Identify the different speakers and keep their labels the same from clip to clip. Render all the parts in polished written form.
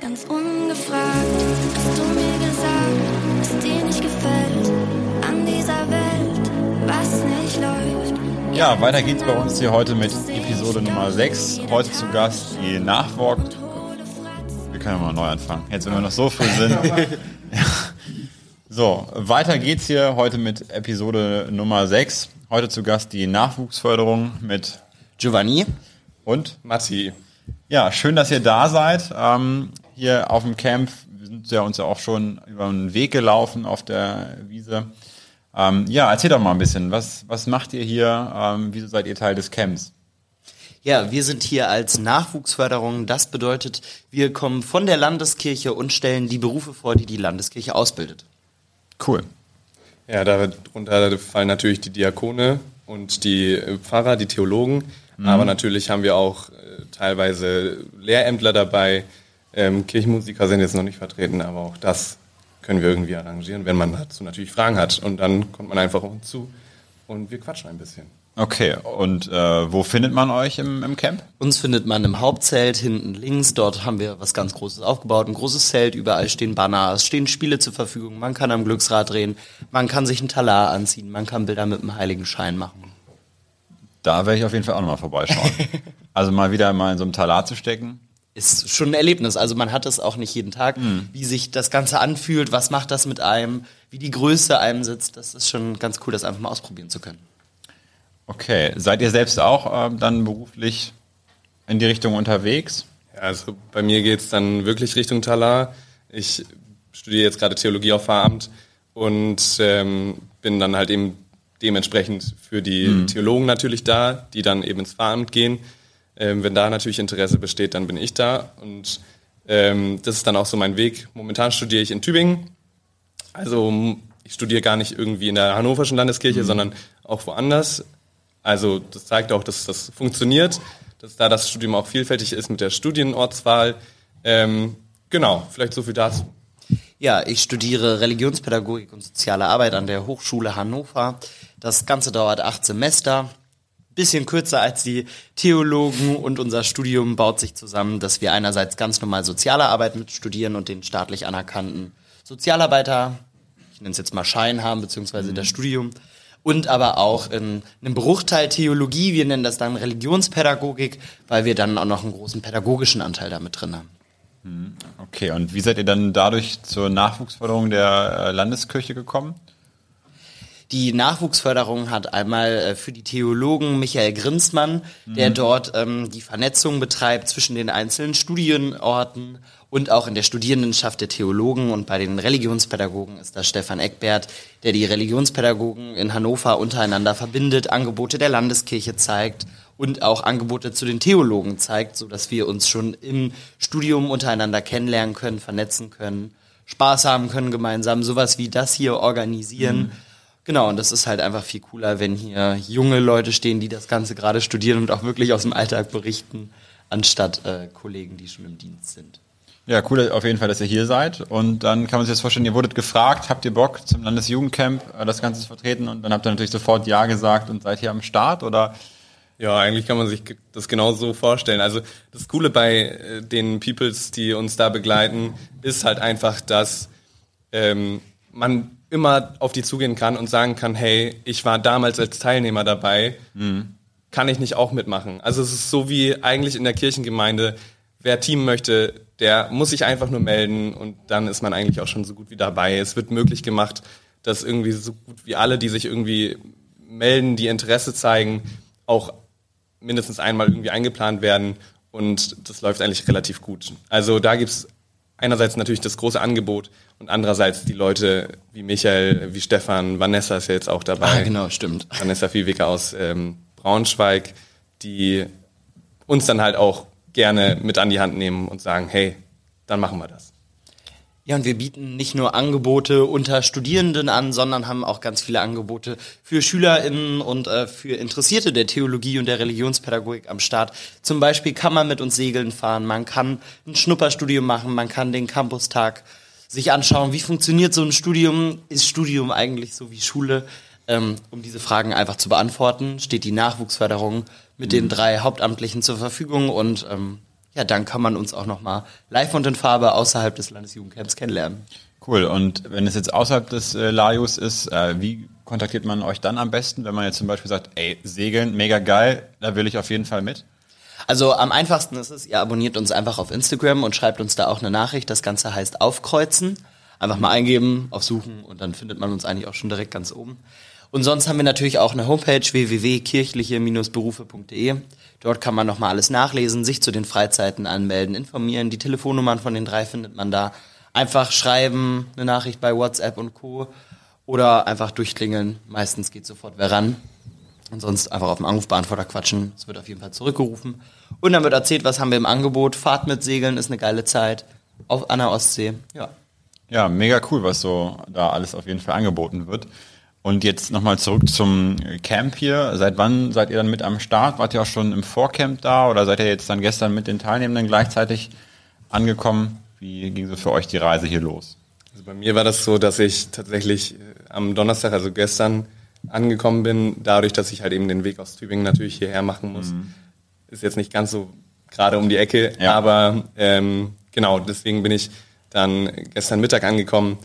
Speaker 1: Ganz ungefragt hast du mir gesagt, was dir nicht gefällt an dieser Welt, was nicht läuft.
Speaker 2: Ja, weiter geht's bei uns hier heute mit Episode Nummer 6. Heute zu Gast die Nachwalk. Wir können ja mal neu anfangen, jetzt wenn wir noch so früh sind. Ja. So, weiter geht's hier heute mit Episode Nummer 6. Heute zu Gast die Nachwuchsförderung mit
Speaker 3: Giovanni
Speaker 2: und
Speaker 4: Matti.
Speaker 2: Ja, schön, dass ihr da seid. Hier auf dem Camp. Wir sind ja uns ja auch schon über einen Weg gelaufen auf der Wiese. Ja, erzählt doch mal ein bisschen. Was macht ihr hier? Wieso seid ihr Teil des Camps?
Speaker 3: Ja, wir sind hier als Nachwuchsförderung. Das bedeutet, wir kommen von der Landeskirche und stellen die Berufe vor, die die Landeskirche ausbildet.
Speaker 2: Cool.
Speaker 4: Ja, darunter fallen natürlich die Diakone und die Pfarrer, die Theologen. Aber natürlich haben wir auch teilweise Lehrämtler dabei. Kirchenmusiker sind jetzt noch nicht vertreten, aber auch das können wir irgendwie arrangieren, wenn man dazu natürlich Fragen hat. Und dann kommt man einfach auf uns zu und wir quatschen ein bisschen.
Speaker 2: Okay, und wo findet man euch im Camp?
Speaker 3: Uns findet man im Hauptzelt hinten links. Dort haben wir was ganz Großes aufgebaut, ein großes Zelt. Überall stehen Banner, es stehen Spiele zur Verfügung. Man kann am Glücksrad drehen, man kann sich einen Talar anziehen, man kann Bilder mit dem Heiligenschein machen.
Speaker 2: Da werde ich auf jeden Fall auch nochmal vorbeischauen. Also mal wieder in so einem Talar zu stecken.
Speaker 3: Ist schon ein Erlebnis. Also man hat es auch nicht jeden Tag, wie sich das Ganze anfühlt, was macht das mit einem, wie die Größe einem sitzt. Das ist schon ganz cool, das einfach mal ausprobieren zu können.
Speaker 2: Okay, seid ihr selbst auch dann beruflich in die Richtung unterwegs?
Speaker 4: Ja, also bei mir geht's dann wirklich Richtung Talar. Ich studiere jetzt gerade Theologie auf Pfarramt und bin dann halt eben dementsprechend für die Theologen natürlich da, die dann eben ins Pfarramt gehen. Wenn da natürlich Interesse besteht, dann bin ich da. Und das ist dann auch so mein Weg. Momentan studiere ich in Tübingen. Also ich studiere gar nicht irgendwie in der Hannoverschen Landeskirche, sondern auch woanders. Also das zeigt auch, dass das funktioniert, dass da das Studium auch vielfältig ist mit der Studienortswahl. Genau, vielleicht so viel dazu.
Speaker 3: Ja, ich studiere Religionspädagogik und soziale Arbeit an der Hochschule Hannover. Das Ganze dauert 8 Semester. Bisschen kürzer als die Theologen und unser Studium baut sich zusammen, dass wir einerseits ganz normal soziale Arbeit mit studieren und den staatlich anerkannten Sozialarbeiter, ich nenne es jetzt mal Schein haben, beziehungsweise das Studium, und aber auch in einem Bruchteil Theologie, wir nennen das dann Religionspädagogik, weil wir dann auch noch einen großen pädagogischen Anteil damit drin haben.
Speaker 2: Okay, und wie seid ihr dann dadurch zur Nachwuchsförderung der Landeskirche gekommen?
Speaker 3: Die Nachwuchsförderung hat einmal für die Theologen Michael Grimsmann, der dort die Vernetzung betreibt zwischen den einzelnen Studienorten und auch in der Studierendenschaft der Theologen. Und bei den Religionspädagogen ist das Stefan Eckbert, der die Religionspädagogen in Hannover untereinander verbindet, Angebote der Landeskirche zeigt und auch Angebote zu den Theologen zeigt, sodass wir uns schon im Studium untereinander kennenlernen können, vernetzen können, Spaß haben können gemeinsam, sowas wie das hier organisieren. Genau, und das ist halt einfach viel cooler, wenn hier junge Leute stehen, die das Ganze gerade studieren und auch wirklich aus dem Alltag berichten, anstatt Kollegen, die schon im Dienst sind.
Speaker 2: Ja, cool auf jeden Fall, dass ihr hier seid. Und dann kann man sich das vorstellen, ihr wurdet gefragt, habt ihr Bock zum Landesjugendcamp das Ganze zu vertreten? Und dann habt ihr natürlich sofort Ja gesagt und seid hier am Start, oder?
Speaker 4: Ja, eigentlich kann man sich das genau so vorstellen. Also das Coole bei den Peoples, die uns da begleiten, ist halt einfach, dass man immer auf die zugehen kann und sagen kann, hey, ich war damals als Teilnehmer dabei, kann ich nicht auch mitmachen? Also es ist so wie eigentlich in der Kirchengemeinde, wer Team möchte, der muss sich einfach nur melden und dann ist man eigentlich auch schon so gut wie dabei. Es wird möglich gemacht, dass irgendwie so gut wie alle, die sich irgendwie melden, die Interesse zeigen, auch mindestens einmal irgendwie eingeplant werden und das läuft eigentlich relativ gut. Also da gibt's einerseits natürlich das große Angebot und andererseits die Leute wie Michael, wie Stefan, Vanessa ist ja jetzt auch dabei.
Speaker 3: Ah, genau, stimmt.
Speaker 4: Vanessa Viehweger aus Braunschweig, die uns dann halt auch gerne mit an die Hand nehmen und sagen, hey, dann machen wir das.
Speaker 3: Ja, und wir bieten nicht nur Angebote unter Studierenden an, sondern haben auch ganz viele Angebote für SchülerInnen und für Interessierte der Theologie und der Religionspädagogik am Start. Zum Beispiel kann man mit uns segeln fahren, man kann ein Schnupperstudium machen, man kann den Campustag sich anschauen, wie funktioniert so ein Studium, ist Studium eigentlich so wie Schule? Um diese Fragen einfach zu beantworten, steht die Nachwuchsförderung mit den 3 Hauptamtlichen zur Verfügung und ja, dann kann man uns auch nochmal live und in Farbe außerhalb des Landesjugendcamps kennenlernen.
Speaker 2: Cool. Und wenn es jetzt außerhalb des Laius ist, wie kontaktiert man euch dann am besten, wenn man jetzt zum Beispiel sagt, ey, Segeln, mega geil, da will ich auf jeden Fall mit?
Speaker 3: Also am einfachsten ist es, ihr abonniert uns einfach auf Instagram und schreibt uns da auch eine Nachricht. Das Ganze heißt Aufkreuzen. Einfach mal eingeben, auf Suchen und dann findet man uns eigentlich auch schon direkt ganz oben. Und sonst haben wir natürlich auch eine Homepage www.kirchliche-berufe.de. Dort kann man nochmal alles nachlesen, sich zu den Freizeiten anmelden, informieren. Die Telefonnummern von den 3 findet man da. Einfach schreiben, eine Nachricht bei WhatsApp und Co. Oder einfach durchklingeln. Meistens geht sofort wer ran. Und sonst einfach auf dem Anrufbeantworter quatschen. Es wird auf jeden Fall zurückgerufen. Und dann wird erzählt, was haben wir im Angebot. Fahrt mit Segeln ist eine geile Zeit. An der Ostsee. Ja.
Speaker 2: Ja, mega cool, was so da alles auf jeden Fall angeboten wird. Und jetzt nochmal zurück zum Camp hier. Seit wann seid ihr dann mit am Start? Wart ihr auch schon im Vorcamp da oder seid ihr jetzt dann gestern mit den Teilnehmenden gleichzeitig angekommen? Wie ging so für euch die Reise hier los?
Speaker 4: Also bei mir war das so, dass ich tatsächlich am Donnerstag, also gestern, angekommen bin. Dadurch, dass ich halt eben den Weg aus Tübingen natürlich hierher machen muss. Ist jetzt nicht ganz so gerade um die Ecke, aber genau, deswegen bin ich dann gestern Mittag angekommen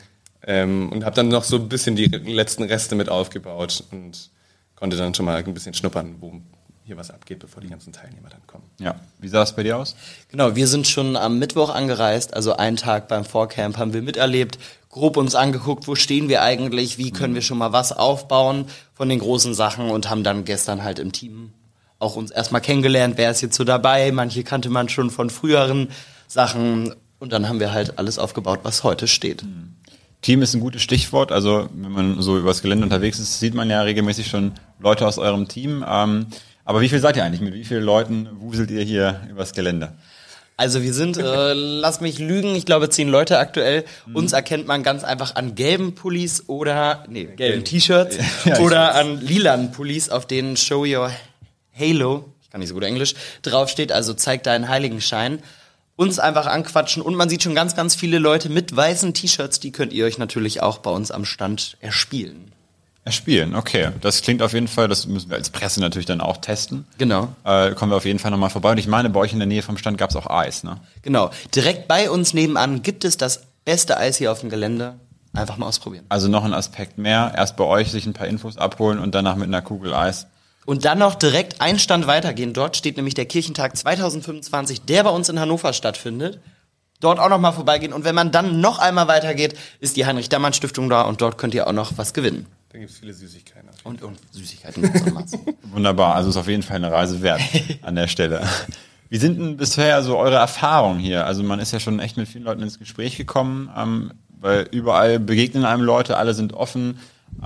Speaker 4: und habe dann noch so ein bisschen die letzten Reste mit aufgebaut und konnte dann schon mal ein bisschen schnuppern, wo hier was abgeht, bevor die ganzen Teilnehmer dann kommen.
Speaker 2: Ja, wie sah es bei dir aus?
Speaker 3: Genau, wir sind schon am Mittwoch angereist, also einen Tag beim Vorcamp haben wir miterlebt, grob uns angeguckt, wo stehen wir eigentlich, wie können wir schon mal was aufbauen von den großen Sachen und haben dann gestern halt im Team auch uns erstmal kennengelernt, wer ist jetzt so dabei, manche kannte man schon von früheren Sachen und dann haben wir halt alles aufgebaut, was heute steht.
Speaker 2: Team ist ein gutes Stichwort, also wenn man so übers Gelände unterwegs ist, sieht man ja regelmäßig schon Leute aus eurem Team, aber wie viel seid ihr eigentlich? Mit wie vielen Leuten wuselt ihr hier übers Gelände?
Speaker 3: Also wir sind, lass mich lügen, ich glaube 10 Leute aktuell. Uns erkennt man ganz einfach an gelben Pullis oder, gelben T-Shirts oder an lilanen Pullis, auf denen Show Your Halo, ich kann nicht so gut Englisch, draufsteht, also zeig deinen Heiligenschein. Uns einfach anquatschen und man sieht schon ganz, ganz viele Leute mit weißen T-Shirts, die könnt ihr euch natürlich auch bei uns am Stand erspielen.
Speaker 2: Erspielen, okay. Das klingt auf jeden Fall, das müssen wir als Presse natürlich dann auch testen.
Speaker 3: Genau.
Speaker 2: Kommen wir auf jeden Fall nochmal vorbei. Und ich meine, bei euch in der Nähe vom Stand gab es auch Eis, ne?
Speaker 3: Genau. Direkt bei uns nebenan gibt es das beste Eis hier auf dem Gelände. Einfach mal ausprobieren.
Speaker 2: Also noch ein Aspekt mehr. Erst bei euch sich ein paar Infos abholen und danach mit einer Kugel Eis.
Speaker 3: Und dann noch direkt einen Stand weitergehen. Dort steht nämlich der Kirchentag 2025, der bei uns in Hannover stattfindet. Dort auch noch mal vorbeigehen. Und wenn man dann noch einmal weitergeht, ist die Heinrich-Dammann-Stiftung da und dort könnt ihr auch noch was gewinnen.
Speaker 4: Da gibt es viele Süßigkeiten.
Speaker 3: Und Süßigkeiten gibt's en masse.
Speaker 2: Wunderbar, also ist auf jeden Fall eine Reise wert an der Stelle. Wie sind denn bisher so eure Erfahrungen hier? Also man ist ja schon echt mit vielen Leuten ins Gespräch gekommen, weil überall begegnen einem Leute, alle sind offen,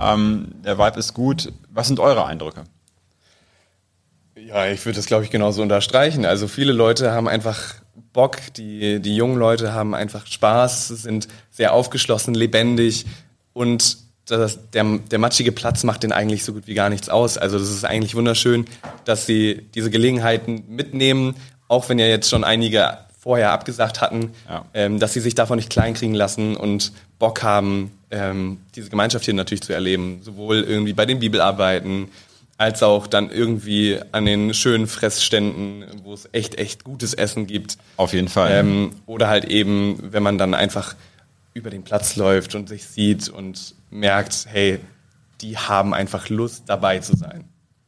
Speaker 2: der Vibe ist gut. Was sind eure Eindrücke?
Speaker 4: Ja, ich würde das, glaube ich, genauso unterstreichen. Also viele Leute haben einfach Bock, die jungen Leute haben einfach Spaß, sind sehr aufgeschlossen, lebendig und der matschige Platz macht denen eigentlich so gut wie gar nichts aus. Also das ist eigentlich wunderschön, dass sie diese Gelegenheiten mitnehmen, auch wenn ja jetzt schon einige vorher abgesagt hatten, dass sie sich davon nicht kleinkriegen lassen und Bock haben, diese Gemeinschaft hier natürlich zu erleben. Sowohl irgendwie bei den Bibelarbeiten, als auch dann irgendwie an den schönen Fressständen, wo es echt gutes Essen gibt.
Speaker 2: Auf jeden Fall.
Speaker 4: Oder halt eben, wenn man dann einfach über den Platz läuft und sich sieht und merkt, hey, die haben einfach Lust, dabei zu sein.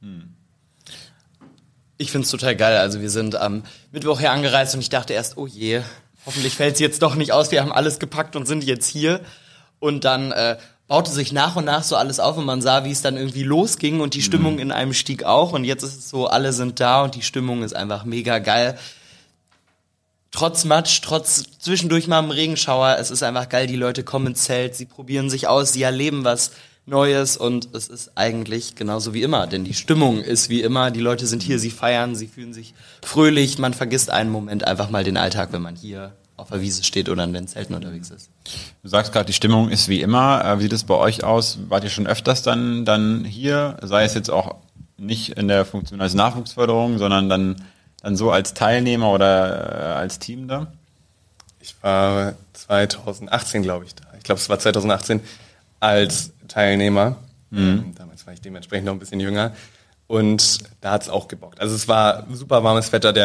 Speaker 3: Ich find's total geil. Also wir sind am Mittwoch hier angereist und ich dachte erst, oh je, hoffentlich fällt's jetzt doch nicht aus. Wir haben alles gepackt und sind jetzt hier. Und dann baute sich nach und nach so alles auf und man sah, wie es dann irgendwie losging und die Stimmung in einem stieg auch. Und jetzt ist es so, alle sind da und die Stimmung ist einfach mega geil. Trotz Matsch, trotz zwischendurch mal im Regenschauer, es ist einfach geil, die Leute kommen ins Zelt, sie probieren sich aus, sie erleben was Neues und es ist eigentlich genauso wie immer, denn die Stimmung ist wie immer, die Leute sind hier, sie feiern, sie fühlen sich fröhlich, man vergisst einen Moment einfach mal den Alltag, wenn man hier auf der Wiese steht oder in den Zelten unterwegs ist.
Speaker 2: Du sagst gerade, die Stimmung ist wie immer, wie sieht es bei euch aus? Wart ihr schon öfters dann hier, sei es jetzt auch nicht in der Funktion als Nachwuchsförderung, sondern dann so als Teilnehmer oder als Team da?
Speaker 4: Ich war 2018, glaube ich, da. Ich glaube, es war 2018 als Teilnehmer. Damals war ich dementsprechend noch ein bisschen jünger. Und da hat es auch gebockt. Also es war super warmes Wetter. Der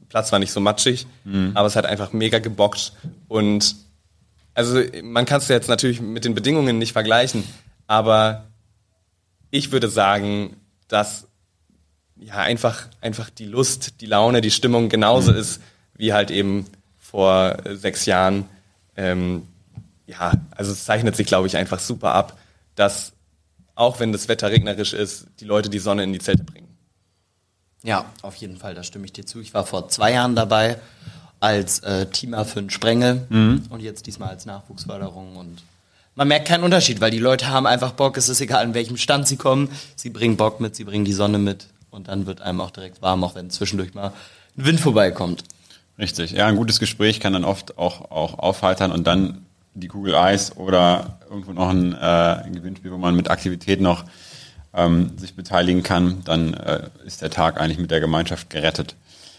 Speaker 4: Platz war nicht so matschig, aber es hat einfach mega gebockt. Und also man kann es jetzt natürlich mit den Bedingungen nicht vergleichen, aber ich würde sagen, dass ja einfach die Lust, die Laune, die Stimmung genauso ist wie halt eben vor 6 Jahren. Ja, also es zeichnet sich, glaube ich, einfach super ab, dass auch wenn das Wetter regnerisch ist, die Leute die Sonne in die Zelte bringen.
Speaker 3: Ja, auf jeden Fall, da stimme ich dir zu. Ich war vor 2 Jahren dabei als Teamer für den Sprengel und jetzt diesmal als Nachwuchsförderung. Und man merkt keinen Unterschied, weil die Leute haben einfach Bock. Es ist egal, in welchem Stand sie kommen. Sie bringen Bock mit, sie bringen die Sonne mit und dann wird einem auch direkt warm, auch wenn zwischendurch mal ein Wind vorbeikommt.
Speaker 2: Richtig. Ja, ein gutes Gespräch kann dann oft auch aufheitern und dann die Kugel Eis oder irgendwo noch ein Gewinnspiel, wo man mit Aktivität noch sich beteiligen kann, dann ist der Tag eigentlich mit der Gemeinschaft gerettet.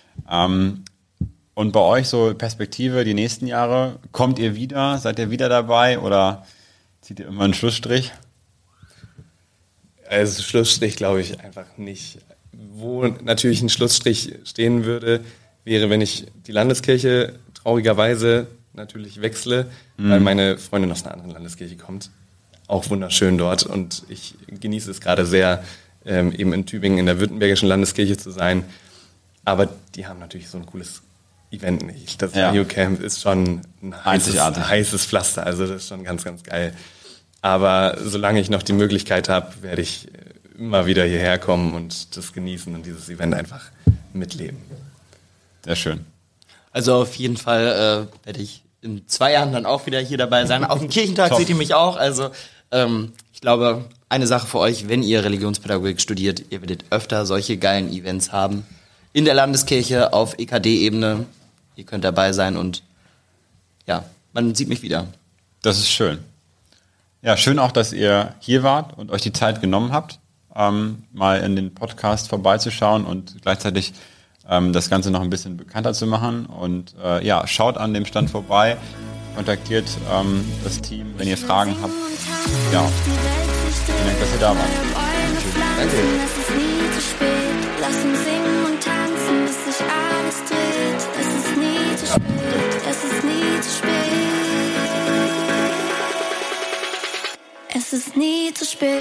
Speaker 2: Und bei euch so Perspektive, die nächsten Jahre, kommt ihr wieder? Seid ihr wieder dabei oder zieht ihr immer einen Schlussstrich?
Speaker 4: Also Schlussstrich glaube ich einfach nicht. Wo natürlich ein Schlussstrich stehen würde, wäre, wenn ich die Landeskirche traurigerweise natürlich wechsle, weil meine Freundin aus einer anderen Landeskirche kommt. Auch wunderschön dort und ich genieße es gerade sehr, eben in Tübingen in der württembergischen Landeskirche zu sein. Aber die haben natürlich so ein cooles Event nicht. Das New Camp ist schon ein heißes Pflaster, also das ist schon ganz, ganz geil. Aber solange ich noch die Möglichkeit habe, werde ich immer wieder hierher kommen und das genießen und dieses Event einfach mitleben.
Speaker 2: Sehr schön.
Speaker 3: Also auf jeden Fall werde ich in 2 Jahren dann auch wieder hier dabei sein. Auf dem Kirchentag seht ihr mich auch. Also ich glaube, eine Sache für euch, wenn ihr Religionspädagogik studiert, ihr werdet öfter solche geilen Events haben. In der Landeskirche, auf EKD-Ebene. Ihr könnt dabei sein und ja, man sieht mich wieder.
Speaker 2: Das ist schön. Ja, schön auch, dass ihr hier wart und euch die Zeit genommen habt, mal in den Podcast vorbeizuschauen und gleichzeitig das Ganze noch ein bisschen bekannter zu machen. Und ja, schaut an dem Stand vorbei, kontaktiert das Team, wenn ihr Fragen habt. Ja, vielen Dank, dass ihr da wart.
Speaker 3: Danke.
Speaker 1: Es ist nie zu spät. Lass uns singen und tanzen, bis sich alles dreht. Es ist nie zu spät. Es ist nie zu spät. Es ist nie zu spät.